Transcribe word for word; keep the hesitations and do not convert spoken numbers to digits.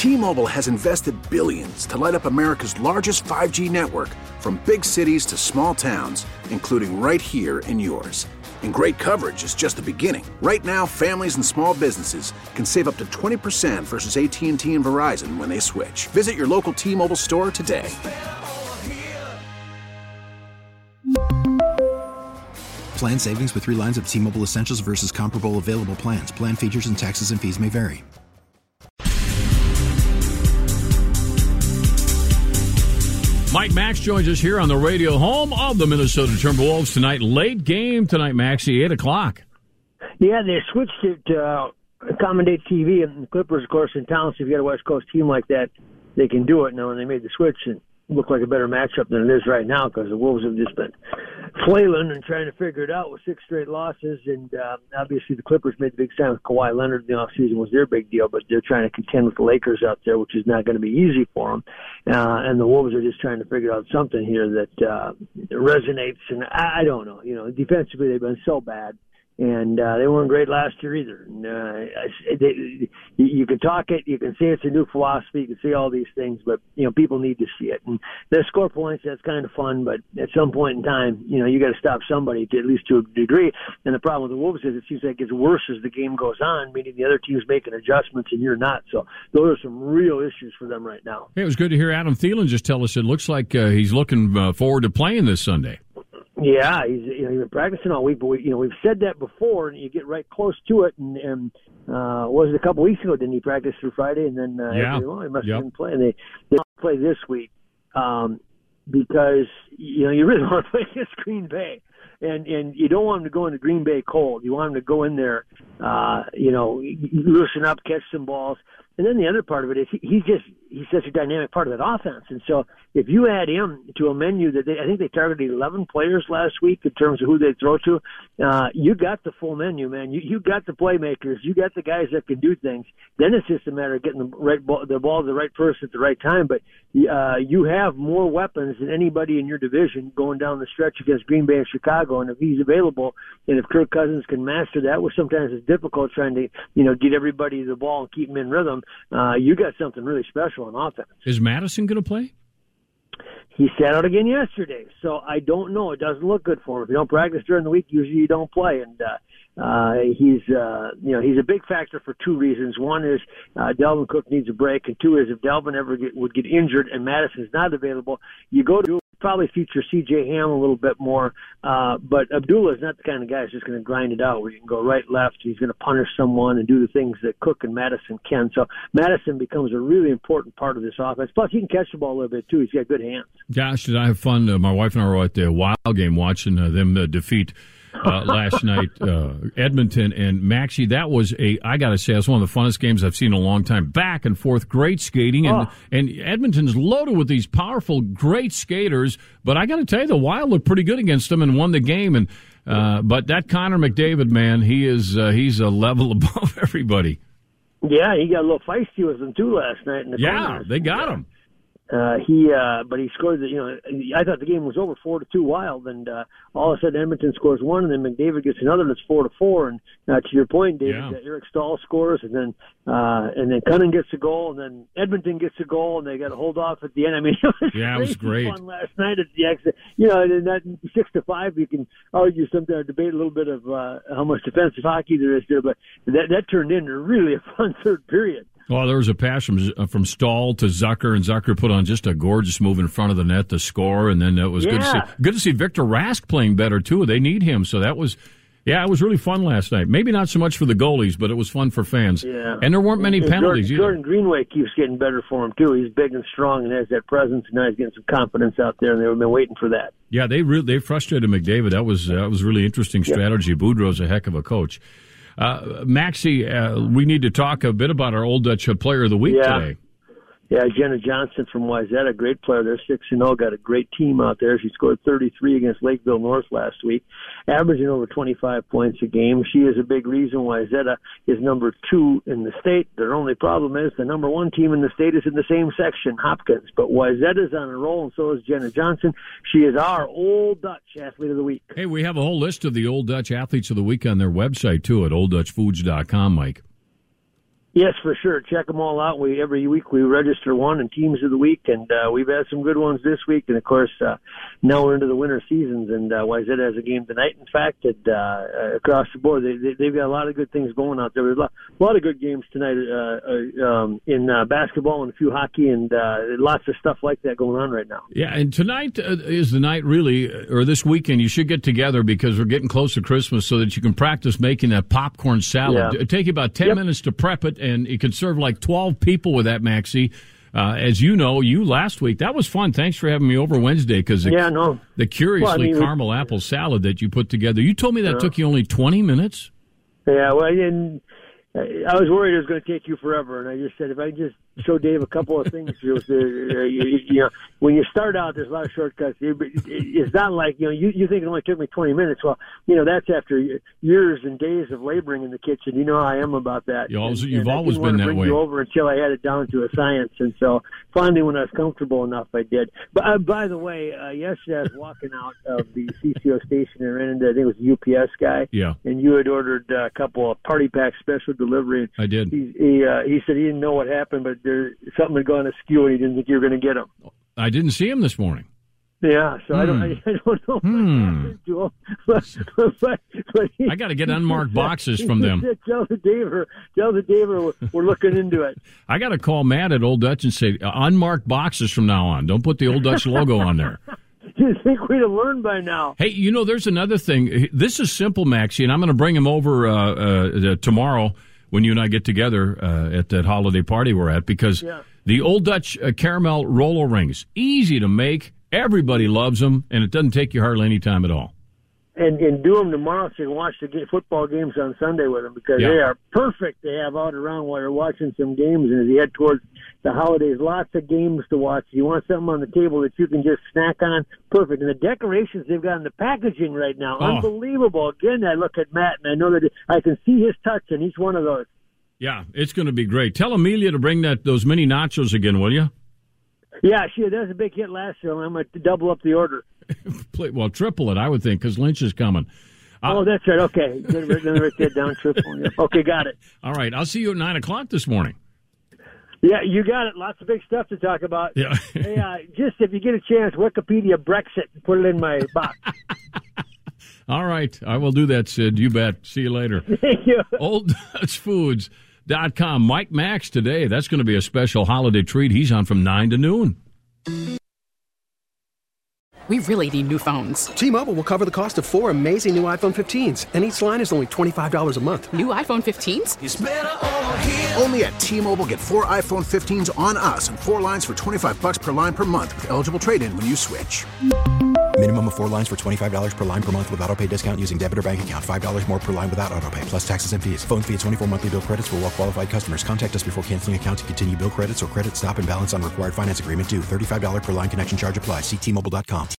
T-Mobile has invested billions to light up America's largest five G network, from big cities to small towns, including right here in yours. And great coverage is just the beginning. Right now, families and small businesses can save up to twenty percent versus A T and T and Verizon when they switch. Visit your local T-Mobile store today. Plan savings with three lines of T-Mobile Essentials versus comparable available plans. Plan features and taxes and fees may vary. Mike Max joins us here on the radio home of the Minnesota Timberwolves tonight. Late game tonight, Maxie, eight o'clock. Yeah, they switched it to uh, accommodate T V, and the Clippers, of course, in town, so if you got a West Coast team like that, they can do it. Now, when they made the switch, it looked like a better matchup than it is right now because the Wolves have just been flailing and trying to figure it out with six straight losses. And uh, obviously the Clippers made the big sign with Kawhi Leonard in the offseason was their big deal, but they're trying to contend with the Lakers out there, which is not going to be easy for them. Uh, and the Wolves are just trying to figure out something here that uh, resonates. And I, I don't know. You know, defensively they've been so bad. And uh, they weren't great last year either. And, uh, they, you, you can talk it, you can say it's a new philosophy, you can say all these things, but you know people need to see it. And they score points, that's kind of fun, but at some point in time, you know you got to stop somebody to at least to a degree. And the problem with the Wolves is it seems like it gets worse as the game goes on, meaning the other team's making adjustments and you're not. So those are some real issues for them right now. Hey, it was good to hear Adam Thielen just tell us it looks like uh, he's looking uh, forward to playing this Sunday. Yeah, he's you know he's been practicing all week, but we, you know we've said that before, and you get right close to it. And, and uh, was it a couple weeks ago? Didn't he practice through Friday, and then uh, yeah, every, well, he must yep. have been playing. They they play this week um, because you know you really want to play against Green Bay, and and you don't want him to go into Green Bay cold. You want him to go in there, uh, you know, loosen up, catch some balls. And then the other part of it is he, he's just he's such a dynamic part of that offense. And so if you add him to a menu that they, I think they targeted eleven players last week in terms of who they throw to, uh, you got the full menu, man. You you got the playmakers, you got the guys that can do things. Then it's just a matter of getting the right ball, the ball to the right person at the right time. But uh, you have more weapons than anybody in your division going down the stretch against Green Bay and Chicago. And if he's available, and if Kirk Cousins can master that, which sometimes it's difficult trying to you know get everybody the ball and keep them in rhythm. Uh, you got something really special in offense. Is Madison going to play? He sat out again yesterday, so I don't know. It doesn't look good for him. If you don't practice during the week, usually you don't play. And uh, uh, he's, uh, you know, he's a big factor for two reasons. One is uh, Dalvin Cook needs a break, and two is if Dalvin ever get, would get injured and Madison's not available, you go to probably feature C J Ham a little bit more. Uh, but Abdullah is not the kind of guy who's just going to grind it out where you can go right, left. He's going to punish someone and do the things that Cook and Madison can. So Madison becomes a really important part of this offense. Plus, he can catch the ball a little bit, too. He's got good hands. Gosh, did I have fun. Uh, my wife and I were at the Wild game watching uh, them uh, defeat uh, last night, uh, Edmonton. And Maxie, that was a, I got to say, that's one of the funnest games I've seen in a long time. Back and forth, great skating. And, oh. and Edmonton's loaded with these powerful, great skaters. But I got to tell you, the Wild looked pretty good against them and won the game. And uh, But that Connor McDavid, man, he is uh, he's a level above everybody. Yeah, he got a little feisty with them, too, last night. In the yeah, corners. they got him. Uh, he, uh, but he scored the, you know, I thought the game was over four to two Wild, and, uh, all of a sudden Edmonton scores one, and then McDavid gets another, and it's four to four, and, uh, to your point, David, yeah. uh, Eric Stahl scores, and then, uh, and then Cunningham gets a goal, and then Edmonton gets a goal, and they got to hold off at the end. I mean, it was yeah, it was great. fun last night at the exit. You know, and that six to five, you can argue something, or debate a little bit of, uh, how much defensive hockey there is there, but that, that turned into really a fun third period. Well, there was a pass from from Stahl to Zucker, and Zucker put on just a gorgeous move in front of the net to score, and then it was yeah. good to see good to see Victor Rask playing better too. They need him, so that was yeah, it was really fun last night. Maybe not so much for the goalies, but it was fun for fans. Yeah. And there weren't many and penalties Jordan, either. Jordan Greenway keeps getting better for him too. He's big and strong and has that presence, and now he's getting some confidence out there, and they've been waiting for that. Yeah, they really they frustrated McDavid. That was that was really interesting strategy. Yeah. Boudreau's a heck of a coach. Uh, Maxie, uh, we need to talk a bit about our Old Dutch Player of the Week yeah. today. Yeah, Jenna Johnson from Wayzata, great player. They're six and oh, got a great team out there. She scored thirty-three against Lakeville North last week, averaging over twenty-five points a game. She is a big reason Wayzata is number two in the state. Their only problem is the number one team in the state is in the same section, Hopkins. But Wayzata is on a roll, and so is Jenna Johnson. She is our Old Dutch Athlete of the Week. Hey, we have a whole list of the Old Dutch Athletes of the Week on their website, too, at old dutch foods dot com, Mike. Yes, for sure. Check them all out. We every week we register one and teams of the week, and uh, we've had some good ones this week. And of course, uh, now we're into the winter seasons, and uh, Wayzata has a game tonight. In fact, and, uh, across the board, they, they, they've got a lot of good things going out there. There's a lot, a lot of good games tonight uh, uh, um, in uh, basketball and a few hockey, and uh, lots of stuff like that going on right now. Yeah, and tonight uh, is the night, really, or this weekend. You should get together because we're getting close to Christmas, so that you can practice making that popcorn salad. Yeah. It take you about ten yep. minutes to prep it. And you can serve like twelve people with that, Maxie. Uh, as you know, you last week, that was fun. Thanks for having me over Wednesday because the, yeah, no. the Curiously well, I mean, Caramel we, Apple Salad that you put together, you told me that uh, took you only twenty minutes? Yeah, well, and I was worried it was going to take you forever, and I just said if I just show Dave a couple of things, you, you, you know, when you start out, there's a lot of shortcuts. It's not like, you know, you, you think it only took me twenty minutes. Well, you know, that's after years and days of laboring in the kitchen. You know how I am about that. You always, and, you've and always been that bring way. You over until I had it down to a science, and so finally, when I was comfortable enough, I did. But uh, by the way, uh, yesterday I was walking out of the C C O station and ran into, I think it was the U P S guy. Yeah. And you had ordered a couple of party pack special delivery. I did. He he, uh, he said he didn't know what happened, but there something had gone askew, and he didn't think you were going to get them. I didn't see him this morning. Yeah, so hmm. I don't, I, I don't know what hmm. happened to him. But, but, but he, I got to get unmarked boxes from them. Said, tell the Daver, tell the Daver we're, we're looking into it. I got to call Matt at Old Dutch and say, unmarked boxes from now on. Don't put the Old Dutch logo on there. You think we'd have learned by now? Hey, you know, there's another thing. This is simple, Maxie, and I'm going to bring him over uh, uh, tomorrow when you and I get together uh, at that holiday party we're at, because yeah. the Old Dutch uh, caramel Rolo rings, easy to make, everybody loves them, and it doesn't take you hardly any time at all. And, and do them tomorrow so you can watch the game, football games on Sunday with them, because yeah. they are perfect to have out around while you're watching some games. And as you head towards the holidays, lots of games to watch. You want something on the table that you can just snack on, perfect. And the decorations they've got in the packaging right now, oh. unbelievable. Again, I look at Matt, and I know that I can see his touch in each one of those. Yeah, it's going to be great. Tell Amelia to bring that those mini nachos again, will you? Yeah, she that was a big hit last year. I'm going to double up the order. Well, triple it, I would think, because Lynch is coming. Uh, oh, that's right. Okay. Then write that down, triple. Yeah. Okay, got it. All right. I'll see you at nine o'clock this morning. Yeah, you got it. Lots of big stuff to talk about. Yeah. Hey, uh, just if you get a chance, Wikipedia Brexit and put it in my box. All right. I will do that, Sid. You bet. See you later. Thank you. Old Dutch Foods dot com. Mike Max today. That's going to be a special holiday treat. He's on from nine to noon. We really need new phones. T-Mobile will cover the cost of four amazing new iPhone fifteens, and each line is only twenty-five dollars a month. New iPhone fifteens? It's better over here. Only at T-Mobile, get four iPhone fifteens on us and four lines for twenty-five bucks per line per month with eligible trade-in when you switch. Minimum of four lines for twenty-five dollars per line per month with autopay discount using debit or bank account. five dollars more per line without autopay, plus taxes and fees. Phone fee at twenty-four monthly bill credits for well-qualified customers. Contact us before canceling account to continue bill credits or credit stop and balance on required finance agreement due. thirty-five dollars per line connection charge applies. See T Mobile dot com.